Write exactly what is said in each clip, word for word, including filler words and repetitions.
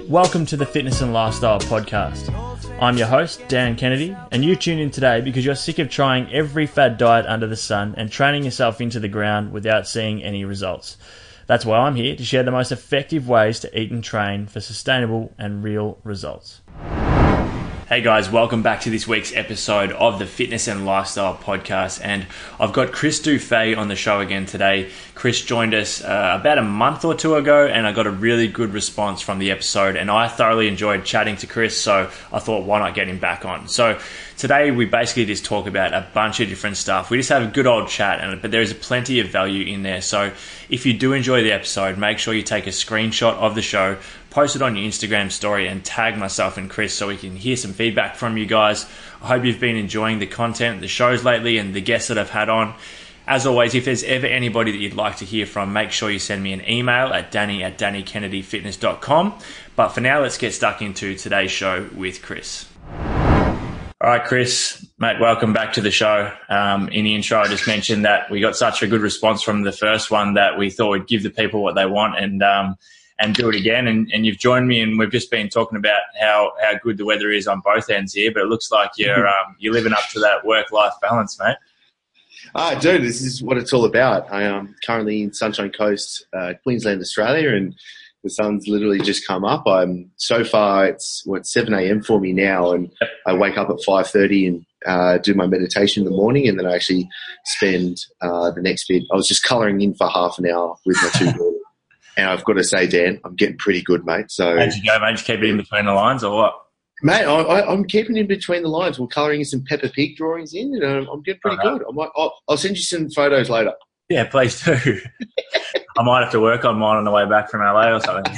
Welcome to the Fitness and Lifestyle Podcast. I'm your host, Dan Kennedy, and you tune in today because you're sick of trying every fad diet under the sun and training yourself into the ground without seeing any results. That's why I'm here to share the most effective ways to eat and train for sustainable and real results. Hey guys, welcome back to this week's episode of the Fitness and Lifestyle Podcast, and I've got Chris Dufay on the show again today. Chris joined us uh, about a month or two ago, and I got a really good response from the episode, and I thoroughly enjoyed chatting to Chris, so I thought, why not get him back on? So today we basically just talk about a bunch of different stuff. We just have a good old chat, and but there is plenty of value in there. So if you do enjoy the episode, make sure you take a screenshot of the show, post it on your Instagram story, and tag myself and Chris so we can hear some feedback from you guys. I hope you've been enjoying the content, the shows lately, and the guests that I've had on. As always, if there's ever anybody that you'd like to hear from, make sure you send me an email at danny at danny kennedy fitness dot com. But for now, let's get stuck into today's show with Chris. All right, Chris, mate, welcome back to the show. Um, in the intro, I just mentioned that we got such a good response from the first one that we thought we'd give the people what they want and um, and do it again. And, and you've joined me, and we've just been talking about how, how good the weather is on both ends here, but it looks like you're um, you're living up to that work-life balance, mate. Ah, dude, this is what it's all about. I am currently in Sunshine Coast, uh, Queensland, Australia, and the sun's literally just come up. I'm so far, it's what seven a.m. for me now, and I wake up at five thirty and uh, do my meditation in the morning, and then I actually spend uh, the next bit. I was just colouring in for half an hour with my two daughters, and I've got to say, Dan, I'm getting pretty good, mate. So how'd you go, mate? Just keep it in between the lines, or what? Mate, I, I, I'm keeping in between the lines. We're colouring some Peppa Pig drawings in, and I'm, I'm getting pretty good. I might, I'll, I'll send you some photos later. Yeah, please do. I might have to work on mine on the way back from L A or something.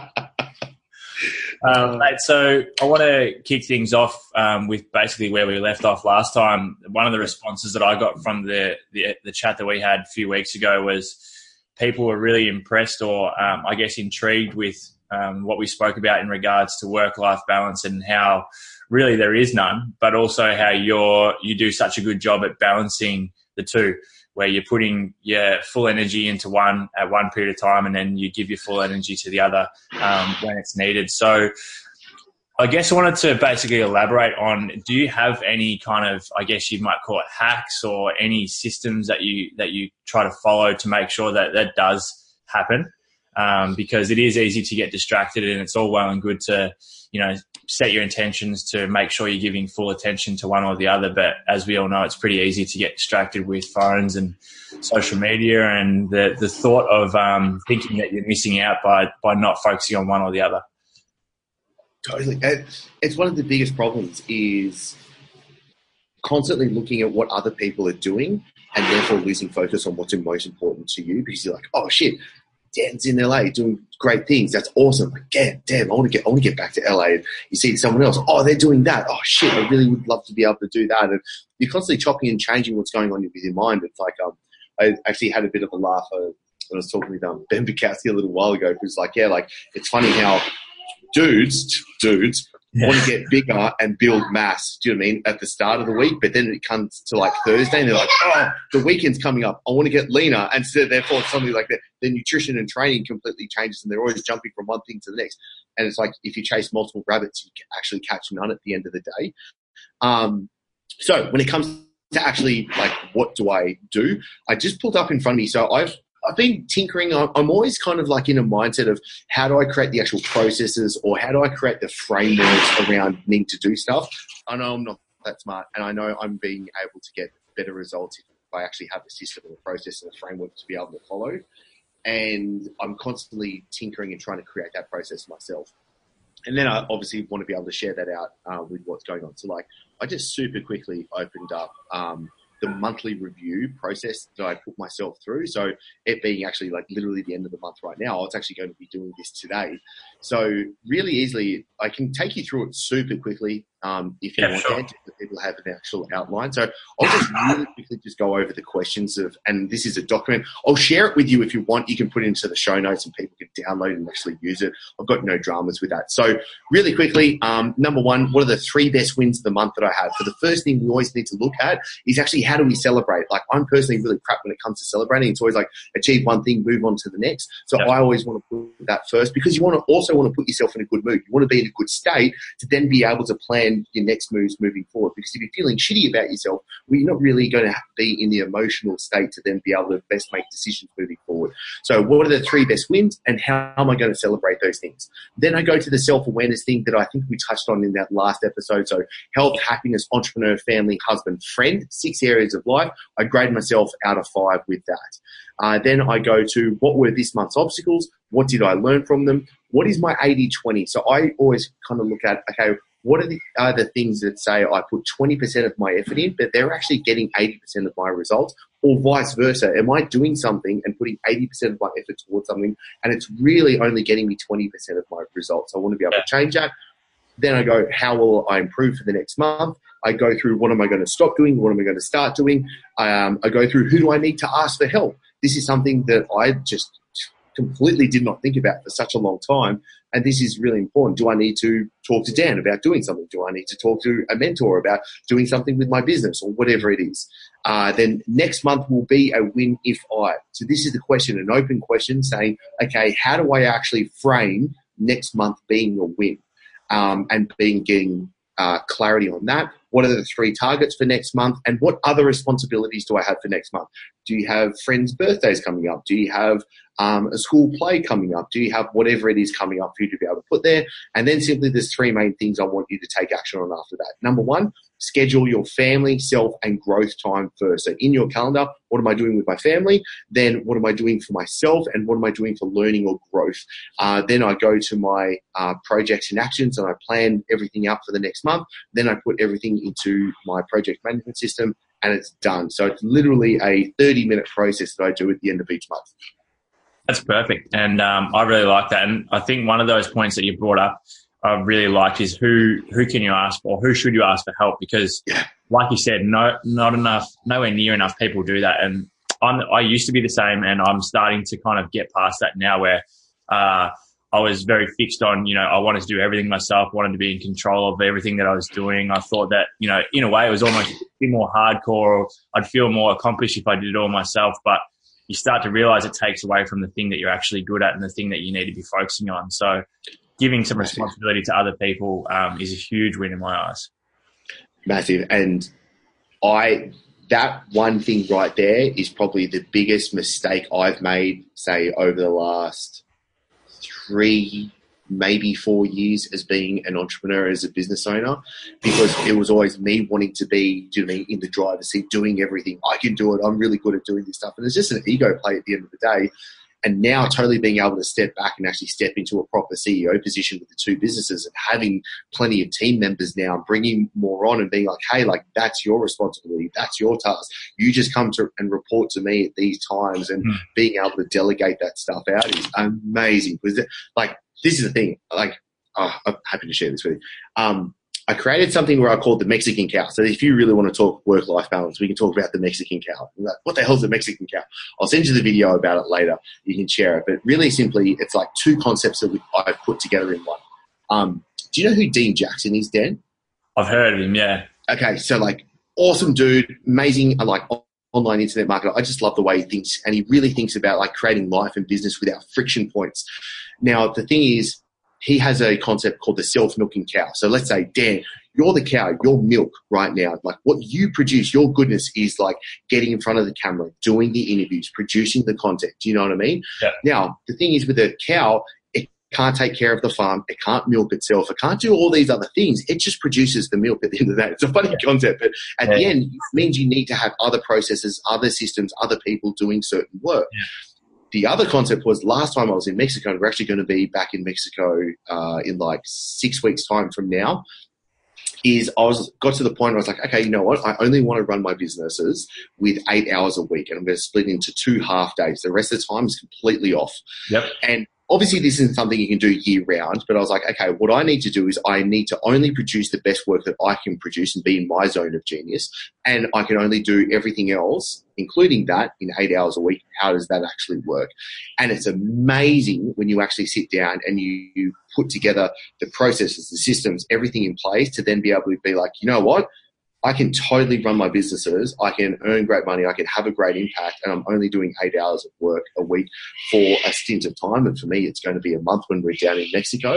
um, mate, so I want to kick things off um, with basically where we left off last time. One of the responses that I got from the, the, the chat that we had a few weeks ago was people were really impressed or um, I guess intrigued with Um, what we spoke about in regards to work-life balance and how really there is none, but also how you're, you do such a good job at balancing the two, where you're putting your full energy into one at one period of time and then you give your full energy to the other um, when it's needed. So I guess I wanted to basically elaborate on, do you have any kind of, I guess you might call it hacks or any systems that you, that you try to follow to make sure that that does happen? Um, because it is easy to get distracted, and it's all well and good to, you know, set your intentions to make sure you're giving full attention to one or the other. But as we all know, it's pretty easy to get distracted with phones and social media and the, the thought of um, thinking that you're missing out by, by not focusing on one or the other. Totally. It's one of the biggest problems is constantly looking at what other people are doing and therefore losing focus on what's most important to you, because you're like, oh shit, Dan's in L A doing great things. That's awesome. Like, damn, damn, I want to get, I want to get back to L A. And you see someone else. Oh, they're doing that. Oh shit, I really would love to be able to do that. And you're constantly chopping and changing what's going on with your mind. It's like, um, I actually had a bit of a laugh uh, when I was talking with um, Ben Bukowski a little while ago. Who's like, yeah, like it's funny how dudes, dudes. Yeah. want to get bigger and build mass, do you know what I mean, at the start of the week, but then it comes to like Thursday and they're like, oh, the weekend's coming up, I want to get leaner, and so therefore something like that, their nutrition and training completely changes and they're always jumping from one thing to the next. And it's like if you chase multiple rabbits, you can actually catch none at the end of the day. Um, so when it comes to actually like what do I do, I just pulled up in front of me. So I've I've been tinkering. I'm always kind of like in a mindset of how do I create the actual processes or how do I create the frameworks around needing to do stuff. I know I'm not that smart, and I know I'm being able to get better results if I actually have a system and a process and a framework to be able to follow. And I'm constantly tinkering and trying to create that process myself. And then I obviously want to be able to share that out uh, with what's going on. So like I just super quickly opened up um, the monthly review process that I put myself through. So it being actually like literally the end of the month right now, I was actually going to be doing this today. So really easily, I can take you through it super quickly um, if you yeah, want sure. to, if people have an actual outline. So I'll just really quickly just go over the questions of, and this is a document. I'll share it with you if you want. You can put it into the show notes and people can download and actually use it. I've got no dramas with that. So really quickly, um, number one, what are the three best wins of the month that I have? So the first thing we always need to look at is actually how do we celebrate? Like I'm personally really crap when it comes to celebrating. It's always like achieve one thing, move on to the next. So yeah. I always want to put that first because you want to also also want to put yourself in a good mood. You want to be in a good state to then be able to plan your next moves moving forward. Because if you're feeling shitty about yourself, well, you're not really going to be in the emotional state to then be able to best make decisions moving forward. So what are the three best wins and how am I going to celebrate those things? Then I go to the self-awareness thing that I think we touched on in that last episode. So health, happiness, entrepreneur, family, husband, friend, six areas of life. I grade myself out of five with that. Uh, then I go to what were this month's obstacles? What did I learn from them? What is my eighty twenty? So I always kind of look at, okay, what are the, are the things that say I put twenty percent of my effort in, but they're actually getting eighty percent of my results, or vice versa? Am I doing something and putting eighty percent of my effort towards something and it's really only getting me twenty percent of my results? I want to be able to change that. Then I go, how will I improve for the next month? I go through, what am I going to stop doing? What am I going to start doing? Um, I go through, who do I need to ask for help? This is something that I just completely did not think about for such a long time. And this is really important. Do I need to talk to Dan about doing something? Do I need to talk to a mentor about doing something with my business or whatever it is? Uh, then next month will be a win if I. So this is the question, an open question saying, okay, how do I actually frame next month being a win? Um, and being getting uh, clarity on that. What are the three targets for next month? And what other responsibilities do I have for next month? Do you have friends' birthdays coming up? Do you have um, a school play coming up? Do you have whatever it is coming up for you to be able to put there? And then simply there's three main things I want you to take action on after that. Number one, schedule your family, self, and growth time first. So in your calendar, what am I doing with my family? Then what am I doing for myself? And what am I doing for learning or growth? Uh, then I go to my uh, projects and actions and I plan everything out for the next month. Then I put everything into my project management system and it's done. So it's literally a thirty minute process that I do at the end of each month. That's perfect. And um, I really like that. And I think one of those points that you brought up I really liked is who who can you ask for? Who should you ask for help? Because yeah. like you said, no, not enough, nowhere near enough people do that. And I'm, I used to be the same, and I'm starting to kind of get past that now where uh, I was very fixed on, you know, I wanted to do everything myself, wanted to be in control of everything that I was doing. I thought that, you know, in a way it was almost a bit more hardcore, or I'd feel more accomplished if I did it all myself. But you start to realize it takes away from the thing that you're actually good at and the thing that you need to be focusing on. So giving some responsibility to other people um, is a huge win in my eyes. Massive. And I, that one thing right there is probably the biggest mistake I've made, say, over the last three, maybe four years as being an entrepreneur, as a business owner, because it was always me wanting to be, do you know, in the driver's seat, doing everything. I can do it. I'm really good at doing this stuff. And it's just an ego play at the end of the day. And now totally being able to step back and actually step into a proper C E O position with the two businesses and having plenty of team members now, bringing more on and being like, hey, like that's your responsibility. That's your task. You just come to and report to me at these times, and mm. being able to delegate that stuff out is amazing. Because like, this is the thing, like, oh, I'm happy to share this with you. Um, I created something where I called the Mexican cow. So if you really want to talk work-life balance, we can talk about the Mexican cow. Like, what the hell is a Mexican cow? I'll send you the video about it later. You can share it. But really simply, it's like two concepts that we, I've put together in one. Um, do you know who Dean Jackson is, Dan? I've heard of him, yeah. Okay, so like awesome dude, amazing, like online internet marketer. I just love the way he thinks, and he really thinks about like creating life and business without friction points. Now, the thing is, he has a concept called the self-milking cow. So let's say, Dan, you're the cow, your milk right now. Like what you produce, your goodness is like getting in front of the camera, doing the interviews, producing the content. Do you know what I mean? Yeah. Now, the thing is with a cow, it can't take care of the farm. It can't milk itself. It can't do all these other things. It just produces the milk at the end of the day. It's a funny yeah. concept, but at yeah. the end, it means you need to have other processes, other systems, other people doing certain work. Yeah. The other concept was last time I was in Mexico, and we're actually going to be back in Mexico uh, in like six weeks' time from now, is I was got to the point where I was like, okay, you know what? I only want to run my businesses with eight hours a week, and I'm going to split into two half days. The rest of the time is completely off. Yep. And obviously this isn't something you can do year round, but I was like, okay, what I need to do is I need to only produce the best work that I can produce and be in my zone of genius. And I can only do everything else, including that, in eight hours a week. How does that actually work? And it's amazing when you actually sit down and you, you put together the processes, the systems, everything in place to then be able to be like, you know what? I can totally run my businesses. I can earn great money. I can have a great impact, and I'm only doing eight hours of work a week for a stint of time. And for me, it's going to be a month when we're down in Mexico.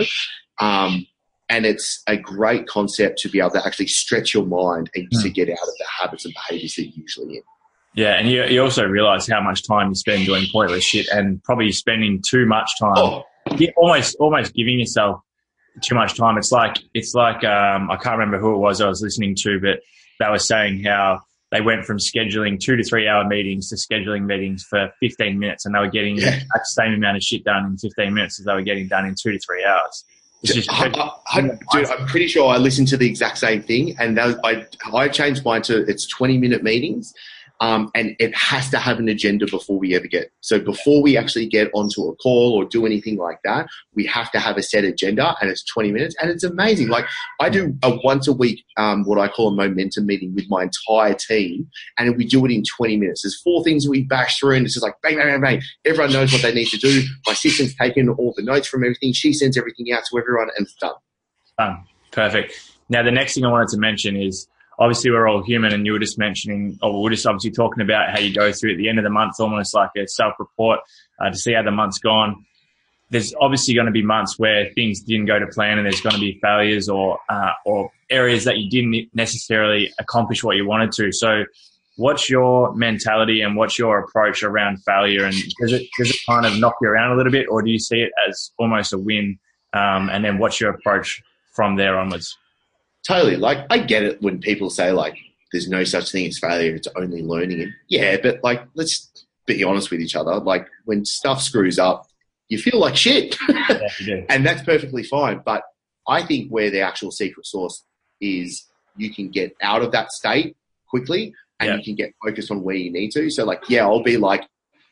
Um, and it's a great concept to be able to actually stretch your mind and mm. to get out of the habits and behaviors that you're usually in. Yeah, and you, you also realise how much time you spend doing pointless shit, and probably spending too much time, oh. almost almost giving yourself too much time. It's like it's like um, I can't remember who it was I was listening to, but they were saying how they went from scheduling two to three hour meetings to scheduling meetings for fifteen minutes, and they were getting yeah. the same amount of shit done in fifteen minutes as they were getting done in two to three hours. It's just, I, I, dude, I'm pretty sure I listened to the exact same thing, and that was, I I changed mine to it's twenty minute meetings. Um, and it has to have an agenda before we ever get. So before we actually get onto a call or do anything like that, we have to have a set agenda, and it's twenty minutes, and it's amazing. Like I do a once a week, um, what I call a momentum meeting with my entire team, and we do it in twenty minutes. There's four things we bash through, and it's just like bang, bang, bang, bang. Everyone knows what they need to do. My assistant's taken all the notes from everything. She sends everything out to everyone, and it's done. Done. Perfect. Now the next thing I wanted to mention is, obviously, we're all human, and you were just mentioning, or we we're just obviously talking about how you go through at the end of the month, almost like a self-report uh, to see how the month's gone. There's obviously going to be months where things didn't go to plan, and there's going to be failures or uh, or areas that you didn't necessarily accomplish what you wanted to. So what's your mentality and what's your approach around failure? And does it, does it kind of knock you around a little bit, or do you see it as almost a win? Um, and then what's your approach from there onwards? Totally. Like, I get it when people say, like, there's no such thing as failure, it's only learning. And yeah, but, like, let's be honest with each other. Like, when stuff screws up, you feel like shit. Yeah, you do. And that's perfectly fine. But I think where the actual secret sauce is, you can get out of that state quickly, and yeah. you can get focused on where you need to. So, like, yeah, I'll be like,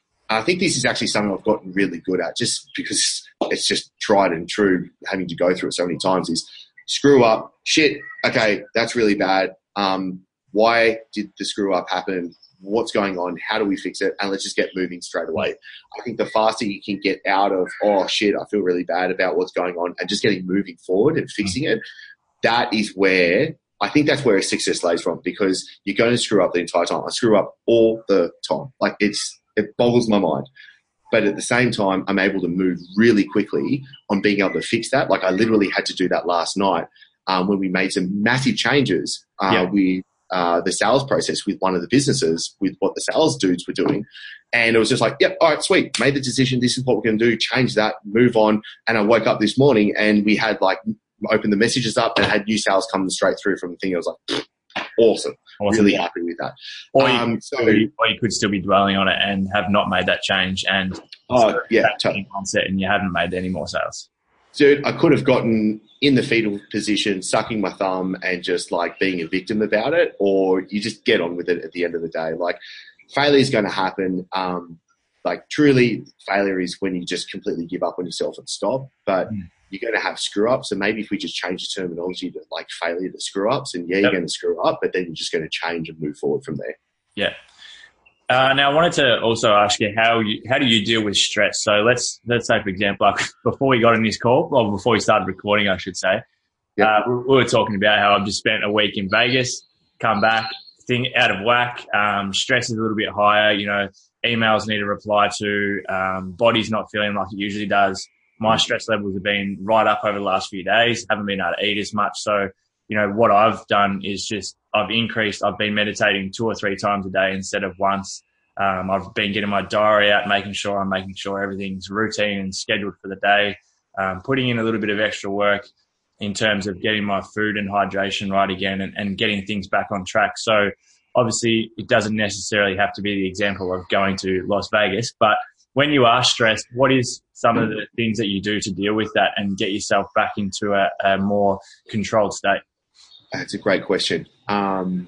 I think this is actually something I've gotten really good at, just because it's just tried and true, having to go through it so many times, is screw up, shit, okay, that's really bad. Um, why did the screw up happen? What's going on? How do we fix it? And let's just get moving straight away. I think the faster you can get out of, oh shit, I feel really bad about what's going on, and just getting moving forward and fixing it, that is where, I think that's where success lays from, because you're going to screw up the entire time. I screw up all the time. Like, it's, it boggles my mind. But at the same time, I'm able to move really quickly on being able to fix that. Like, I literally had to do that last night um, when we made some massive changes uh, yeah. with uh, the sales process with one of the businesses, with what the sales dudes were doing. And it was just like, yep, all right, sweet. Made the decision. This is what we're going to do. Change that, move on. And I woke up this morning and we had, like, opened the messages up and had new sales coming straight through from the thing. I was like, awesome. awesome. Really happy with that. Or you, um, so, be, or you could still be dwelling on it and have not made that change, and oh yeah, totally. Mindset, and you haven't made any more sales. Dude, I could have gotten in the fetal position, sucking my thumb and just like being a victim about it, or you just get on with it at the end of the day. Like, failure is going to happen. Um, like, truly, failure is when you just completely give up on yourself and stop. But mm. you're going to have screw ups. So maybe if we just change the terminology to like failure to screw ups, and yeah, yep. you're going to screw up, but then you're just going to change and move forward from there. Yeah. Uh, now I wanted to also ask you how you, how do you deal with stress? So let's, let's say, for example, like before we got in this call, or before we started recording, I should say, yep. uh, we, we were talking about how I've just spent a week in Vegas, come back, thing out of whack. Um, stress is a little bit higher, you know, emails need to reply to, um, body's not feeling like it usually does. My stress levels have been right up over the last few days. Haven't been able to eat as much. So, you know, what I've done is just I've increased. I've been meditating two or three times a day instead of once. Um, I've been getting my diary out, making sure I'm making sure everything's routine and scheduled for the day, um, putting in a little bit of extra work in terms of getting my food and hydration right again, and, and getting things back on track. So obviously it doesn't necessarily have to be the example of going to Las Vegas, but when you are stressed, what is some of the things that you do to deal with that and get yourself back into a, a more controlled state? That's a great question. Um,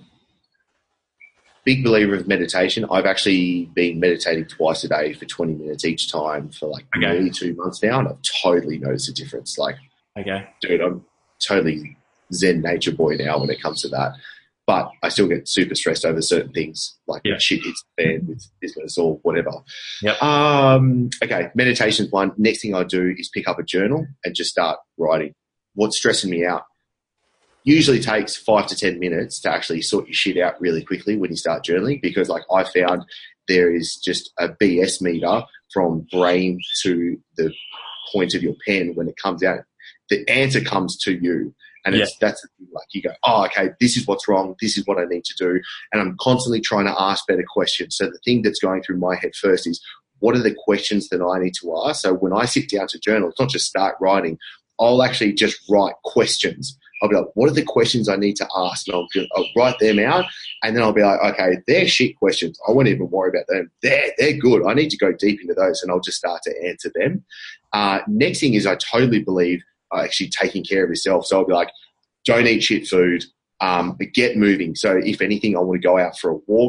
big believer of meditation. I've actually been meditating twice a day for twenty minutes each time for like okay. nearly two months now, and I've totally noticed a difference. Like, okay, dude, I'm totally Zen nature boy now when it comes to that. But I still get super stressed over certain things, like yeah. when shit hits the fan with business or whatever. Yep. Um, okay, meditation's one. Next thing I do is pick up a journal and just start writing. What's stressing me out? usually takes five to ten minutes to actually sort your shit out really quickly when you start journaling, because like I found there is just a B S meter from brain to the point of your pen when it comes out. The answer comes to you. And it's, yeah. that's the thing, like you go, oh, okay, this is what's wrong. This is what I need to do. And I'm constantly trying to ask better questions. So the thing that's going through my head first is, what are the questions that I need to ask? So when I sit down to journal, it's not just start writing. I'll actually just write questions. I'll be like, what are the questions I need to ask? And I'll, I'll write them out. And then I'll be like, okay, they're shit questions. I won't even worry about them. They're, they're good. I need to go deep into those, and I'll just start to answer them. Uh, next thing is I totally believe uh, actually taking care of yourself. So I'll be like, don't eat shit food, um, but get moving. So if anything, I want to go out for a walk.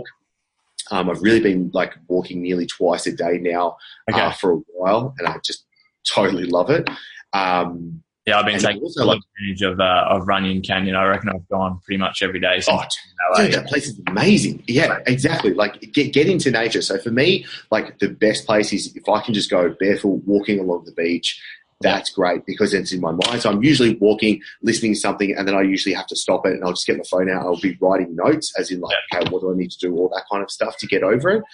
Um, I've really been like walking nearly twice a day now okay. uh, for a while, and I just totally love it. Um, yeah, I've been taking also, a lot like, advantage of uh, of Runyon Canyon. I reckon I've gone pretty much every day since. Oh, dude, that place is amazing. Yeah, exactly. Like get get into nature. So for me, like the best place is if I can just go barefoot walking along the beach. That's great because it's in my mind. So I'm usually walking, listening to something, and then I usually have to stop it, and I'll just get my phone out. I'll be writing notes, as in like, okay, what do I need to do? All that kind of stuff to get over it.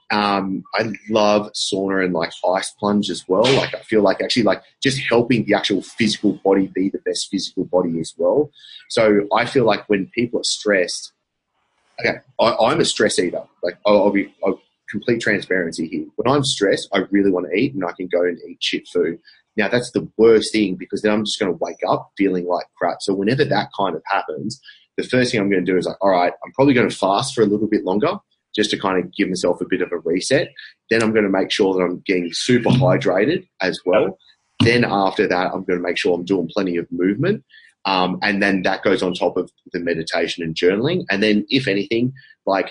Um, I love sauna and like ice plunge as well. Like I feel like actually like just helping the actual physical body be the best physical body as well. So I feel like when people are stressed, okay, I, I'm a stress eater. Like I'll, I'll be I'll, complete transparency here. When I'm stressed, I really want to eat, and I can go and eat shit food. Now, that's the worst thing because then I'm just going to wake up feeling like crap. So whenever that kind of happens, the first thing I'm going to do is like, all right, I'm probably going to fast for a little bit longer just to kind of give myself a bit of a reset. Then I'm going to make sure that I'm getting super hydrated as well. Then after that, I'm going to make sure I'm doing plenty of movement. Um, and then that goes on top of the meditation and journaling. And then if anything, like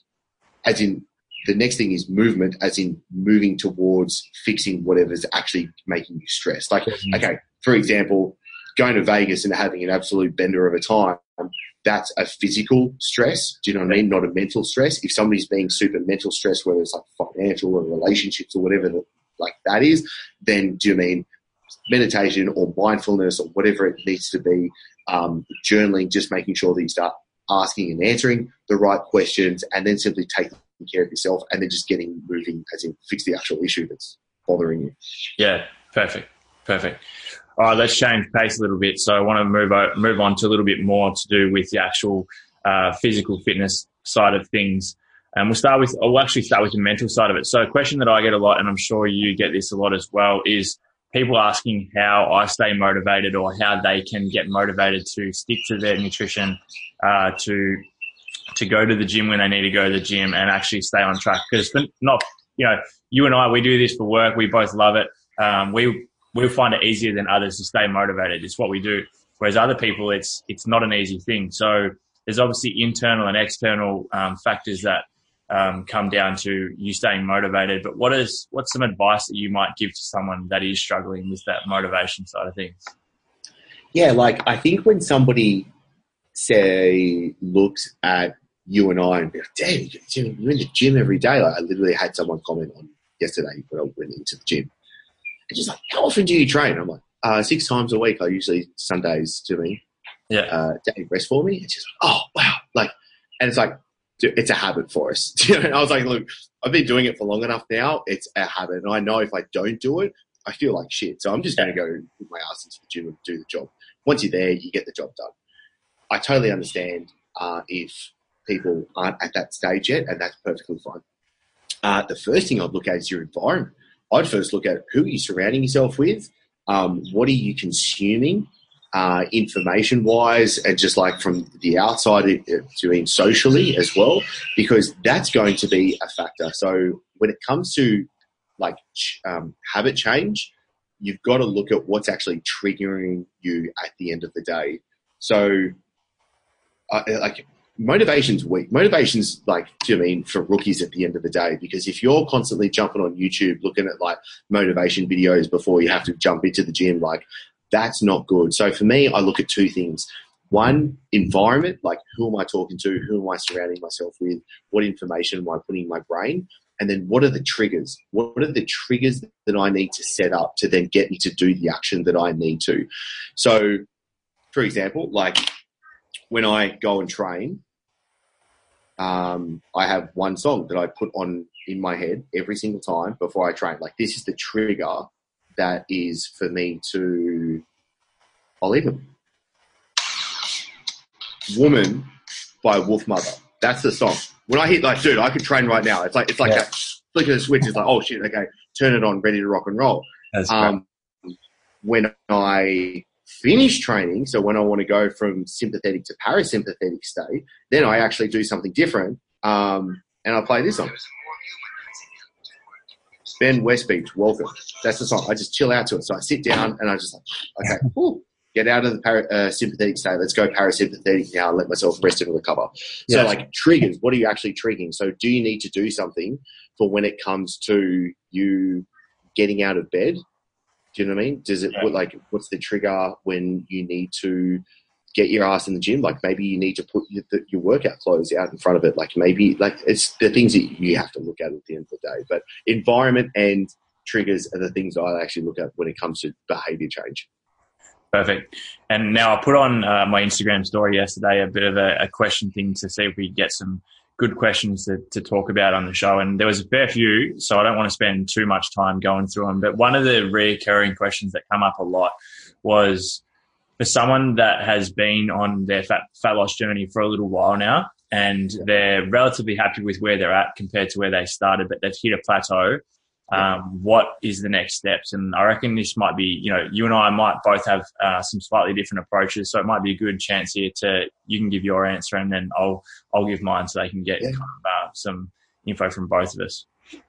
as in, the next thing is movement, as in moving towards fixing whatever's actually making you stressed. Like, mm-hmm. okay, for example, going to Vegas and having an absolute bender of a time, that's a physical stress. Do you know what I mean? Not a mental stress. If somebody's being super mental stress, whether it's like financial or relationships or whatever the, like that is, then do you mean meditation or mindfulness or whatever it needs to be, um, journaling, just making sure that you start asking and answering the right questions, and then simply taking care of yourself, and then just getting moving, as in fix the actual issue that's bothering you. Yeah, perfect, perfect. All right, let's change pace a little bit. So I want to move on, move on to a little bit more to do with the actual uh, physical fitness side of things. And we'll start with, or we'll actually start with the mental side of it. So a question that I get a lot, and I'm sure you get this a lot as well, is people asking how I stay motivated or how they can get motivated to stick to their nutrition, uh, to to go to the gym when they need to go to the gym and actually stay on track. Because not, you know, you and I, we do this for work. We both love it. Um, we we find it easier than others to stay motivated. It's what we do. Whereas other people, it's it's not an easy thing. So there's obviously internal and external um, factors that um, come down to you staying motivated. But what is what's some advice that you might give to someone that is struggling with that motivation side of things? Yeah, like I think when somebody, say, looks at you and I and be like, damn, you're in the gym every day. Like I literally had someone comment on yesterday when I went into the gym. And just like, how often do you train? I'm like, uh, six times a week. I usually Sundays do me. Yeah. Uh, day rest for me. And she's like, oh, wow. Like, and it's like, dude, it's a habit for us. And I was like, look, I've been doing it for long enough now. It's a habit. And I know if I don't do it, I feel like shit. So I'm just going to go put my ass into the gym and do the job. Once you're there, you get the job done. I totally understand uh, if people aren't at that stage yet, and that's perfectly fine. Uh, the first thing I'd look at is your environment. I'd first look at who are you surrounding yourself with, um, what are you consuming uh, information-wise, and just like from the outside to mean socially as well, because that's going to be a factor. So when it comes to like um, habit change, you've got to look at what's actually triggering you at the end of the day. So uh, like motivation's weak. Motivation's like, do you mean for rookies at the end of the day? Because if you're constantly jumping on YouTube looking at like motivation videos before you have to jump into the gym, like that's not good. So for me, I look at two things. One, environment, like who am I talking to? Who am I surrounding myself with? What information am I putting in my brain? And then what are the triggers? What are the triggers that I need to set up to then get me to do the action that I need to? So, for example, like when I go and train, um, I have one song that I put on in my head every single time before I train. Like, this is the trigger that is for me to, I'll even, Woman by Wolfmother. That's the song. When I hit, like, dude, I could train right now. It's like, it's like yeah. that flick of the switch. It's like, oh shit, okay, turn it on, ready to rock and roll. That's um, when I finish training, so when I want to go from sympathetic to parasympathetic state, then I actually do something different, um, and I play this song. Ben Westbeach, Welcome. That's the song. I just chill out to it. So I sit down and I just like, okay, whew, get out of the para, uh, sympathetic state. Let's go parasympathetic now and let myself rest and recover. Yeah. So like triggers, what are you actually triggering? So do you need to do something for when it comes to you getting out of bed? Do you know what I mean? Does it yeah. what, like what's the trigger when you need to get your ass in the gym? Like maybe you need to put your, the, your workout clothes out in front of it. Like maybe like it's the things that you have to look at at the end of the day. But environment and triggers are the things I actually look at when it comes to behavior change. Perfect. And now I put on uh, my Instagram story yesterday a bit of a, a question thing to see if we get some good questions to, to talk about on the show. And there was a fair few, so I don't want to spend too much time going through them. But one of the recurring questions that come up a lot was for someone that has been on their fat, fat loss journey for a little while now and they're relatively happy with where they're at compared to where they started, but they've hit a plateau. Um, what is the next steps? And I reckon this might be, you know, you and I might both have uh, some slightly different approaches. So it might be a good chance here to, you can give your answer and then I'll, I'll give mine so they can get yeah. kind of, uh, some info from both of us.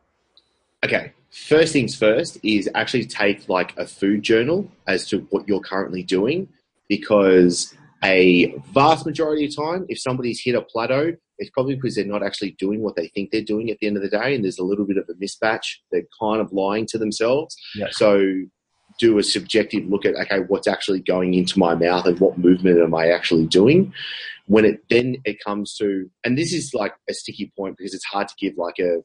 Okay. First things first is actually take like a food journal as to what you're currently doing, because a vast majority of time, if somebody's hit a plateau, it's probably because they're not actually doing what they think they're doing at the end of the day, and there's a little bit of a mismatch. They're kind of lying to themselves. Yes. So do a subjective look at, okay, what's actually going into my mouth and what movement am I actually doing? When it then it comes to, and this is like a sticky point because it's hard to give like a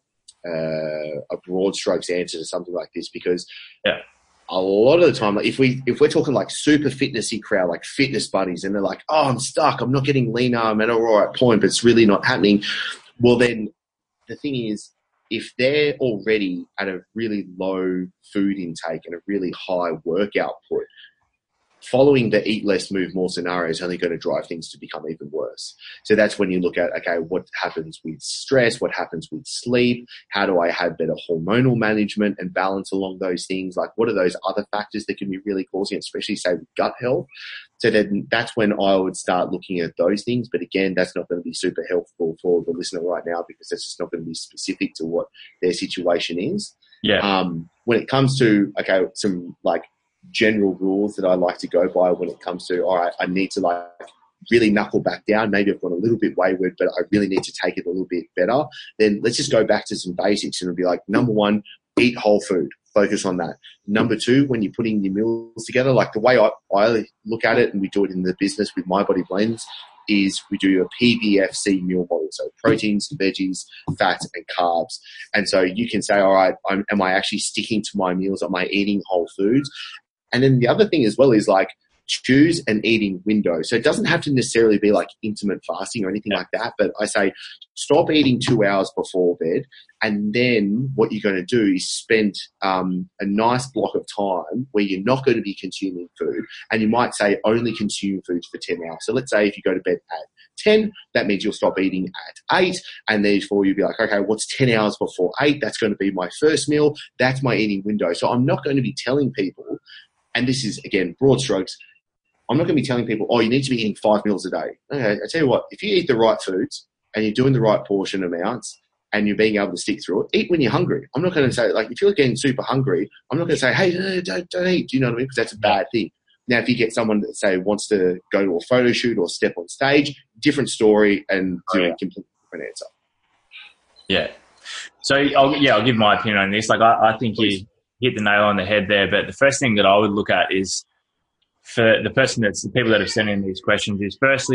uh, a broad strokes answer to something like this, because yeah. a lot of the time, like if we if we're talking like super fitnessy crowd, like fitness buddies, and they're like, oh, I'm stuck, I'm not getting leaner, I'm at a right point, but it's really not happening. Well, then the thing is, if they're already at a really low food intake and a really high work output, following the eat less, move more scenario is only going to drive things to become even worse. So that's when you look at, okay, what happens with stress? What happens with sleep? How do I have better hormonal management and balance along those things? Like, what are those other factors that can be really causing it, especially, say, with gut health? So then that's when I would start looking at those things. But again, that's not going to be super helpful for the listener right now, because that's just not going to be specific to what their situation is. Yeah. Um, when it comes to, okay, some like general rules that I like to go by when it comes to, all right, I need to like really knuckle back down. Maybe I've gone a little bit wayward, but I really need to take it a little bit better. Then let's just go back to some basics and it'll be like, number one, eat whole food. Focus on that. Number two, when you're putting your meals together, like the way I, I look at it, and we do it in the business with My Body Blends, is we do a P B F C meal model. So proteins, veggies, fats, and carbs. And so you can say, all right, I'm, am I actually sticking to my meals? Am I eating whole foods? And then the other thing as well is like choose an eating window. So it doesn't have to necessarily be like intermittent fasting or anything yeah. like that. But I say stop eating two hours before bed. And then what you're going to do is spend um, a nice block of time where you're not going to be consuming food. And you might say only consume foods for ten hours. So let's say if you go to bed at ten, that means you'll stop eating at eight. And therefore you'll be like, okay, what's ten hours before eight? That's going to be my first meal. That's my eating window. So I'm not going to be telling people, and this is, again, broad strokes, I'm not going to be telling people, oh, you need to be eating five meals a day. Okay, I tell you what, if you eat the right foods and you're doing the right portion amounts and you're being able to stick through it, eat when you're hungry. I'm not going to say, like, if you're getting super hungry, I'm not going to say, hey, no, don't, don't eat. Do you know what I mean? Because that's a bad thing. Now, if you get someone that, say, wants to go to a photo shoot or step on stage, different story and do oh, yeah. a completely different answer. Yeah. So, I'll, yeah, I'll give my opinion on this. Like, I, I think Please. you hit the nail on the head there. But the first thing that I would look at is, for the person that's the people that have sent in these questions, is firstly,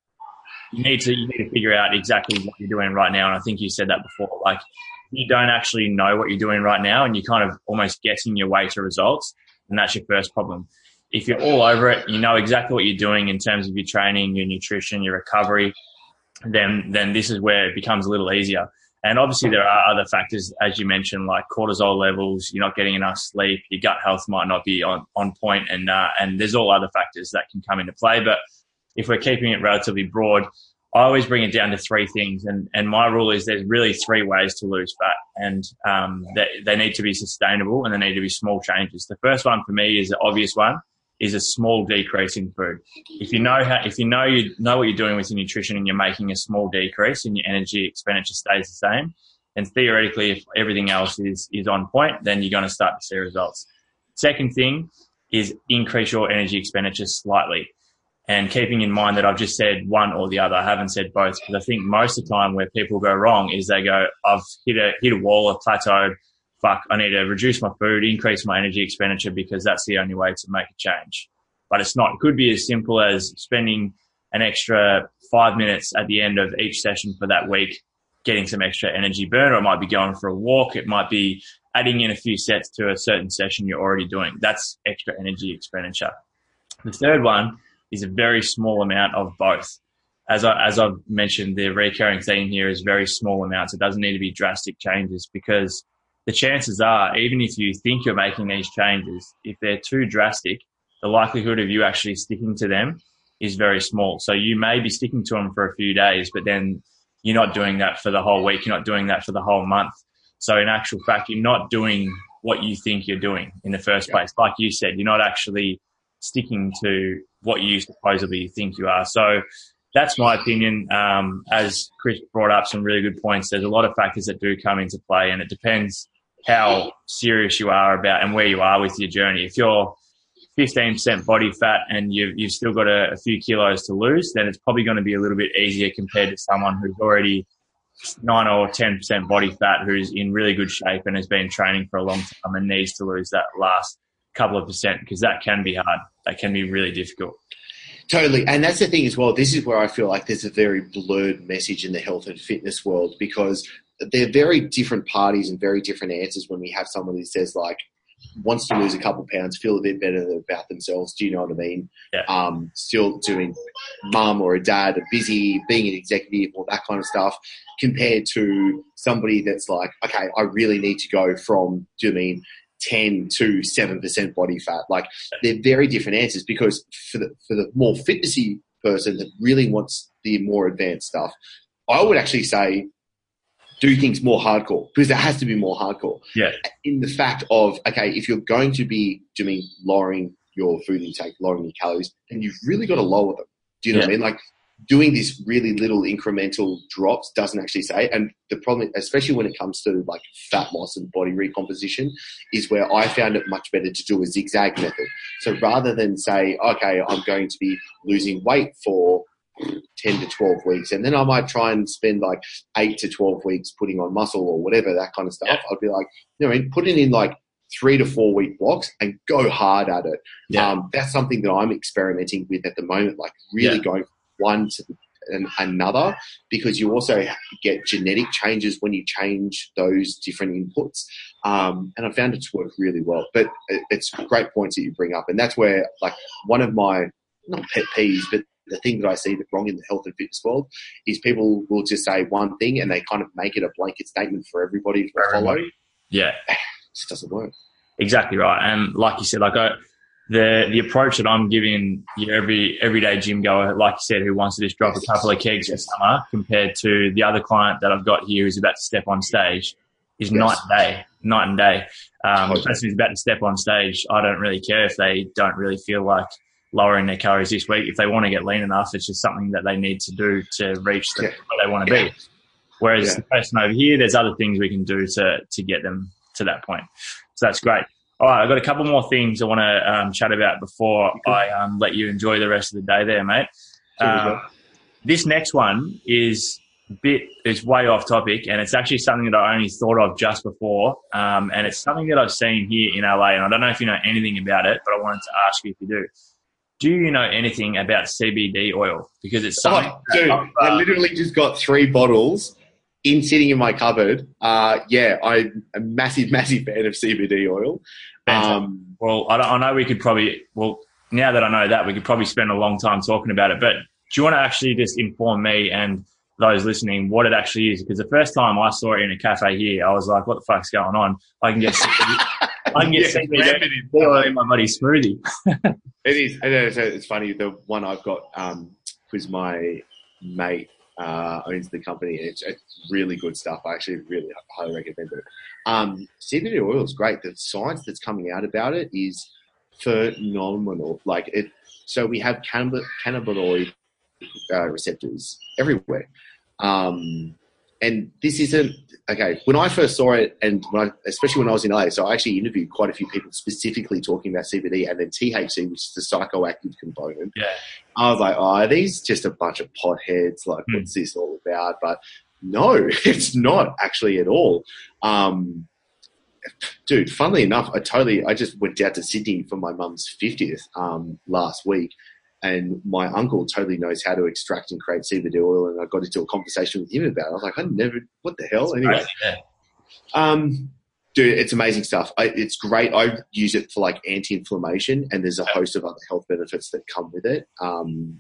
you need to you need to figure out exactly what you're doing right now. And I think you said that before. Like, you don't actually know what you're doing right now, and you're kind of almost guessing your way to results, and that's your first problem. if you're all over it, you know exactly what you're doing in terms of your training, your nutrition, your recovery, then then this is where it becomes a little easier. And obviously there are other factors, as you mentioned, like cortisol levels, you're not getting enough sleep, your gut health might not be on, on point, and uh, and there's all other factors that can come into play. But if we're keeping it relatively broad, I always bring it down to three things. And, and my rule is there's really three ways to lose fat, and um, they, they need to be sustainable and they need to be small changes. The first one for me is the obvious one, is a small decrease in food. If you know how, if you know you know what you're doing with your nutrition and you're making a small decrease and your energy expenditure stays the same, then theoretically, if everything else is is on point, then you're going to start to see results. Second thing is increase your energy expenditure slightly, and keeping in mind that I've just said one or the other. I haven't said both, because I think most of the time where people go wrong is they go, I've hit a hit a wall, I've plateaued. Fuck, I need to reduce my food, increase my energy expenditure, because that's the only way to make a change. But it's not. It could be as simple as spending an extra five minutes at the end of each session for that week, getting some extra energy burn, or it might be going for a walk. It might be adding in a few sets to a certain session you're already doing. That's extra energy expenditure. The third one is a very small amount of both. As, I, as I've mentioned, the recurring theme here is very small amounts. It doesn't need to be drastic changes, because the chances are, even if you think you're making these changes, if they're too drastic, the likelihood of you actually sticking to them is very small. So you may be sticking to them for a few days, but then you're not doing that for the whole week. You're not doing that for the whole month. So in actual fact, you're not doing what you think you're doing in the first place. Like you said, you're not actually sticking to what you supposedly think you are. So that's my opinion. Um, as Chris brought up some really good points, there's a lot of factors that do come into play, and it depends how serious you are about and where you are with your journey. If you're fifteen percent body fat and you've, you've still got a, a few kilos to lose, then it's probably going to be a little bit easier compared to someone who's already nine or ten percent body fat, who's in really good shape and has been training for a long time and needs to lose that last couple of percent, because that can be hard. That can be really difficult. Totally. And that's the thing as well. This is where I feel like there's a very blurred message in the health and fitness world, because they're very different parties and very different answers when we have someone who says, like, wants to lose a couple of pounds, feel a bit better about themselves. Do you know what I mean? Yeah. Um, still doing mum or a dad, busy, being an executive, all that kind of stuff, compared to somebody that's like, okay, I really need to go from, do you mean, ten to seven percent body fat. Like, they're very different answers, because for the, for the more fitnessy person that really wants the more advanced stuff, I would actually say do things more hardcore, because it has to be more hardcore. Yeah. In the fact of, okay, if you're going to be doing lowering your food intake, lowering your calories, then you've really got to lower them. Do you know yeah. what I mean? Like, doing these really little incremental drops doesn't actually say. And the problem, especially when it comes to like fat loss and body recomposition, is where I found it much better to do a zigzag method. So rather than say, okay, I'm going to be losing weight for ten to twelve weeks, and then I might try and spend like eight to twelve weeks putting on muscle or whatever, that kind of stuff. Yeah. I'd be like, you know, I mean, put it in like three to four week blocks and go hard at it. Yeah. Um, that's something that I'm experimenting with at the moment, like really yeah. going one to an, another, because you also get genetic changes when you change those different inputs. Um, and I found it to work really well. But it, it's great points that you bring up. And that's where, like, one of my, not pet peeves, but the thing that I see that's wrong in the health and fitness world is people will just say one thing and they kind of make it a blanket statement for everybody to follow. Yeah. It just doesn't work. Exactly right. And like you said, like I, the the approach that I'm giving your every everyday gym goer, like you said, who wants to just drop yes. a couple of kegs yes. for summer, compared to the other client that I've got here who's about to step on stage, is yes. night and day, night and day. Um, totally. The person who's about to step on stage, I don't really care if they don't really feel like lowering their calories this week. If they want to get lean enough, it's just something that they need to do to reach the, yeah. where they want to yeah. be. Whereas yeah. the person over here, there's other things we can do to to get them to that point. So that's great. All right, I've got a couple more things I want to um, chat about before cool. I um, let you enjoy the rest of the day there, mate. Um, this next one is a bit, it's way off topic, and it's actually something that I only thought of just before, um, and it's something that I've seen here in L A, and I don't know if you know anything about it, but I wanted to ask you if you do. Do you know anything about C B D oil? Because it's something... Oh, dude, uh, I literally just got three bottles in sitting in my cupboard. Uh, yeah, I'm a massive, massive fan of C B D oil. Um, well, I, don't, I know we could probably, well, now that I know that, we could probably spend a long time talking about it. But do you want to actually just inform me and those listening what it actually is? Because the first time I saw it in a cafe here, I was like, what the fuck's going on? I can get I can get Yeah, C B D oil in my bloody smoothie. It is. I know, so it's funny. The one I've got um, was my mate uh, owns the company. It's, it's really good stuff. I actually really highly recommend it. Um, C B D oil is great. The science that's coming out about it is phenomenal. Like it. So we have cannab- cannabinoid uh, receptors everywhere. Um, and this isn't okay. When I first saw it, and when I, especially when I was in L A, so I actually interviewed quite a few people specifically talking about C B D and then T H C, which is the psychoactive component. Yeah. I was like, oh, are these just a bunch of potheads? Like, Mm. what's this all about? But no, it's not actually at all. Um, dude, funnily enough, I totally, I just went down to Sydney for my mum's fiftieth um, last week. And my uncle totally knows how to extract and create C B D oil, and I got into a conversation with him about it. I was like, I never, what the hell? Anyway, Crazy, yeah. um, dude, it's amazing stuff. I, it's great. I use it for like anti-inflammation, and there's a host of other health benefits that come with it. Um,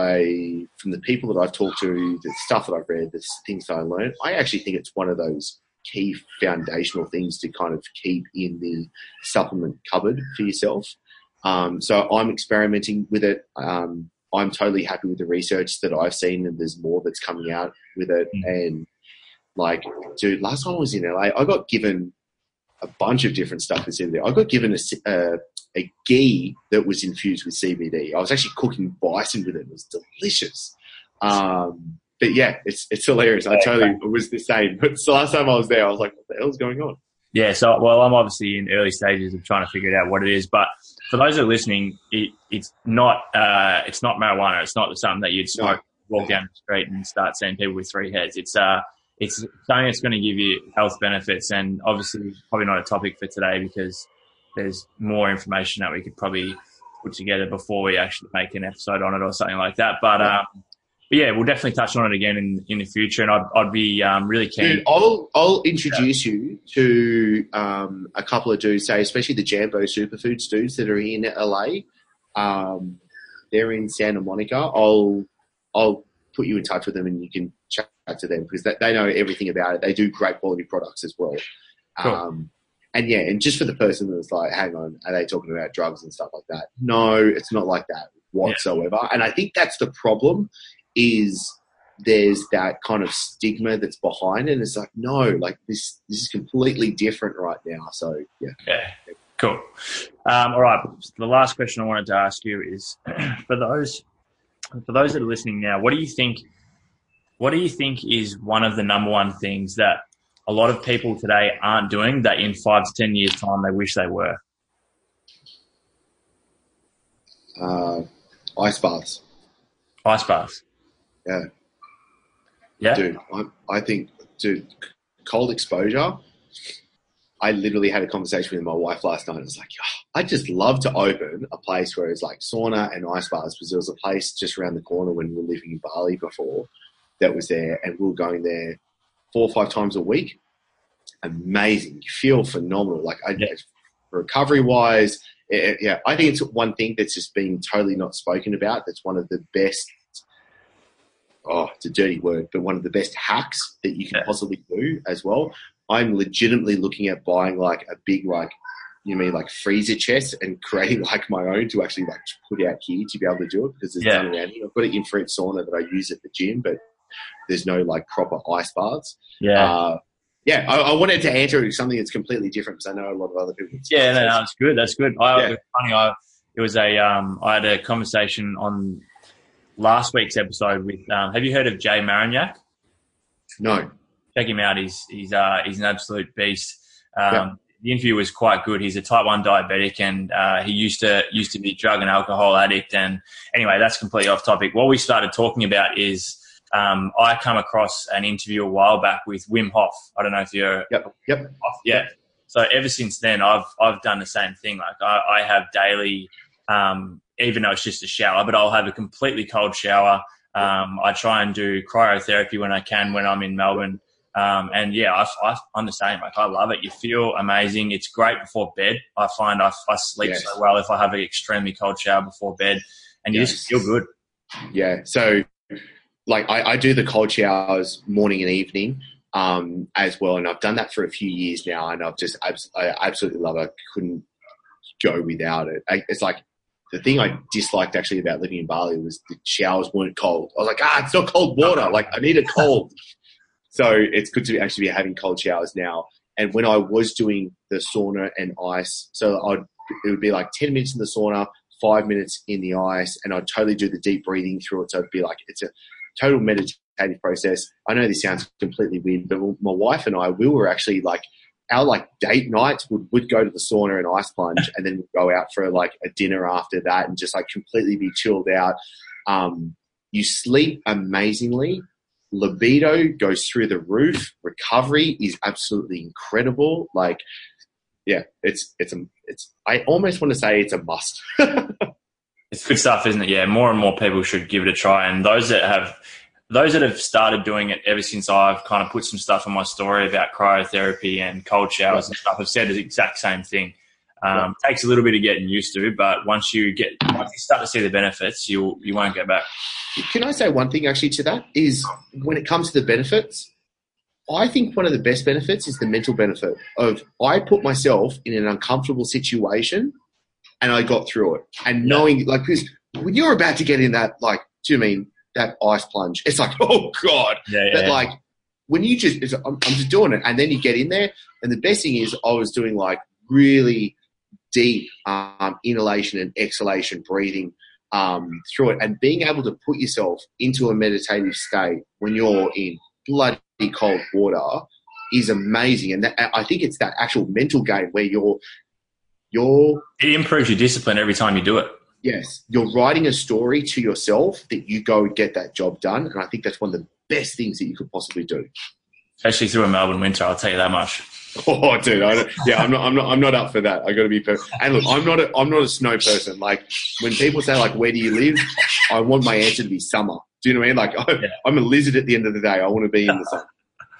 I, from the people that I've talked to, the stuff that I've read, the things that I learned, I actually think it's one of those key foundational things to kind of keep in the supplement cupboard for yourself. Um, so I'm experimenting with it. Um, I'm totally happy with the research that I've seen, and there's more that's coming out with it. Mm. And like, dude, last time I was in L A, I got given a bunch of different stuff with C B D. I got given a, a, a ghee that was infused with C B D. I was actually cooking bison with it. It was delicious. Um, but yeah, it's it's hilarious. I totally it was the same. But the last time I was there, I was like, what the hell's going on? Yeah, so, well, I'm obviously in early stages of trying to figure out what it is, but for those that are listening, it, it's not uh, it's not marijuana. It's not something that you'd smoke, no. walk down the street and start seeing people with three heads. It's uh, it's something that's going to give you health benefits, and obviously probably not a topic for today because there's more information that we could probably put together before we actually make an episode on it or something like that. But, um, but yeah, we'll definitely touch on it again in, in the future, and I'd, I'd be um, really keen. Dude, I'll I'll introduce yeah. you to um, a couple of dudes, say especially the Jambo Superfoods dudes that are in L A. Um, they're in Santa Monica. I'll I'll put you in touch with them, and you can chat to them because they, they know everything about it. They do great quality products as well. Cool. Um, and yeah, and just for the person that's like, hang on, are they talking about drugs and stuff like that? No, it's not like that whatsoever. Yeah. And I think that's the problem. Is there's that kind of stigma that's behind it. And it's like, no, like this, this is completely different right now. So, yeah. Yeah, cool. Um, all right. The last question I wanted to ask you is for those, for those that are listening now, what do you think, what do you think is one of the number one things that a lot of people today aren't doing that in five to ten years time they wish they were? Uh, ice baths. Ice baths. Yeah. Yeah. Dude, I, I think, dude, cold exposure. I literally had a conversation with my wife last night. I was like, oh, I'd just love to open a place where it's like sauna and ice baths, because there was a place just around the corner when we were living in Bali before that was there, and we were going there four or five times a week. Amazing. You feel phenomenal. Like, I, yeah. recovery-wise, it, yeah, I think it's one thing that's just been totally not spoken about. That's one of the best, oh, it's a dirty word, but one of the best hacks that you can yeah. possibly do as well. I'm legitimately looking at buying like a big, like, you mean like freezer chest and creating like my own to actually like put out here to be able to do it, because there's yeah. none around here. I've got an infrared sauna that I use at the gym, but there's no like proper ice baths. Yeah. Uh, yeah, I, I wanted to answer something that's completely different because I know a lot of other people. Yeah, no, no, that's good. That's good. I, yeah. It was funny. I, it was a, um, I had a conversation on last week's episode with, um, have you heard of Jay Marignac? No. Check him out. He's, he's, uh, he's an absolute beast. Um, yeah. The interview was quite good. He's a type one diabetic, and, uh, he used to, used to be drug and alcohol addict. And anyway, that's completely off topic. What we started talking about is, um, I come across an interview a while back with Wim Hof. I don't know if you're, yep, yep, yeah. Yep. So ever since then, I've, I've done the same thing. Like I, I have daily, um, even though it's just a shower, but I'll have a completely cold shower. Um, I try and do cryotherapy when I can when I'm in Melbourne. Um, and yeah, I, I, I'm the same. Like I love it. You feel amazing. It's great before bed. I find I, I sleep Yes. so well if I have an extremely cold shower before bed, and you Yes. just feel good. Yeah. So, like, I, I do the cold showers morning and evening um, as well, and I've done that for a few years now, and I've just abs- I absolutely love it. I couldn't go without it. I, it's like the thing I disliked actually about living in Bali was the showers weren't cold. I was like, ah, it's not cold water. Like, I need it cold. So it's good to actually be having cold showers now. And when I was doing the sauna and ice, so I'd, it would be like ten minutes in the sauna, five minutes in the ice, and I'd totally do the deep breathing through it. So it'd be like, it's a total meditative process. I know this sounds completely weird, but my wife and I, we were actually like, our like date nights would, would go to the sauna and ice plunge, and then we'd go out for like a dinner after that and just like completely be chilled out. Um, you sleep amazingly. Libido goes through the roof. Recovery is absolutely incredible. Like, yeah, it's, it's, a, it's, I almost want to say it's a must. It's good stuff, isn't it? Yeah. More and more people should give it a try. And those that have, those that have started doing it ever since I've kind of put some stuff on my story about cryotherapy and cold showers and stuff, I've said the exact same thing. Um, yeah. Takes a little bit of getting used to, but once you get, once you start to see the benefits, you you won't go back. Can I say one thing actually to that is when it comes to the benefits, I think one of the best benefits is the mental benefit of I put myself in an uncomfortable situation and I got through it. And knowing, like, because when you're about to get in that, like, do you mean that ice plunge? It's like, oh God. Yeah, yeah, but yeah. like when you just, it's, I'm, I'm just doing it. And then you get in there. And the best thing is I was doing like really deep um, inhalation and exhalation breathing um, through it, and being able to put yourself into a meditative state when you're in bloody cold water is amazing. And that, I think it's that actual mental game where you're, you're, it improves your discipline every time you do it. yes, you're writing a story to yourself that you go and get that job done. And I think that's one of the best things that you could possibly do. Especially through a Melbourne winter, I'll tell you that much. Oh, dude, I don't, yeah, I'm not, I'm not, I'm not up for that. I got to be perfect. And look, I'm not, a, I'm not a snow person. Like when people say, like, where do you live? I want my answer to be summer. Do you know what I mean? Like, I, yeah. I'm a lizard at the end of the day. I want to be in the sun.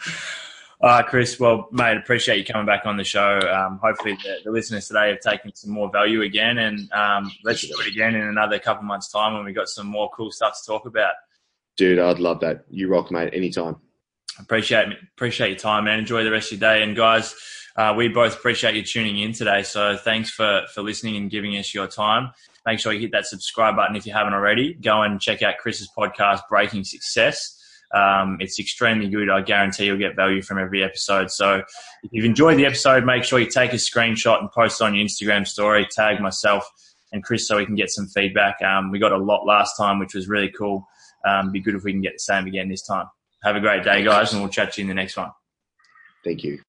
All right, Chris. Well, mate, appreciate you coming back on the show. Um, hopefully, the, the listeners today have taken some more value again, and um, let's do it again in another couple months' time when we got some more cool stuff to talk about. Dude, I'd love that. You rock, mate. Anytime. Appreciate appreciate your time, and enjoy the rest of your day. And guys, uh, we both appreciate you tuning in today. So thanks for for listening and giving us your time. Make sure you hit that subscribe button if you haven't already. Go and check out Chris's podcast, Breaking Success. Um, it's extremely good. I guarantee you'll get value from every episode. So if you've enjoyed the episode, make sure you take a screenshot and post it on your Instagram story. Tag myself and Chris so we can get some feedback. Um, we got a lot last time, which was really cool. Um, be good if we can get the same again this time. Have a great day, guys, and we'll chat to you in the next one. Thank you.